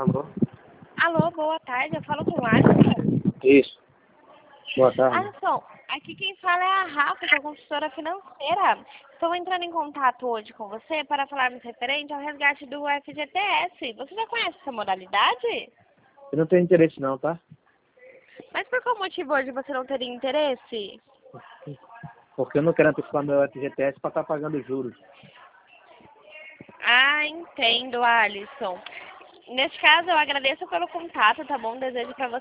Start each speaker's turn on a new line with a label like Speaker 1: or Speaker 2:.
Speaker 1: Alô?
Speaker 2: Alô, boa tarde. Eu falo com o Alisson.
Speaker 1: Isso. Boa tarde.
Speaker 2: Alisson, aqui quem fala é a Rafa, sou consultora financeira. Estou entrando em contato hoje com você para falarmos referente ao resgate do FGTS. Você já conhece essa modalidade?
Speaker 1: Eu não tenho interesse não, tá?
Speaker 2: Mas por qual motivo hoje você não teria interesse?
Speaker 1: Porque eu não quero antecipar meu FGTS para estar pagando juros.
Speaker 2: Ah, entendo, Alisson. Nesse caso, eu agradeço pelo contato, tá bom? Desejo para você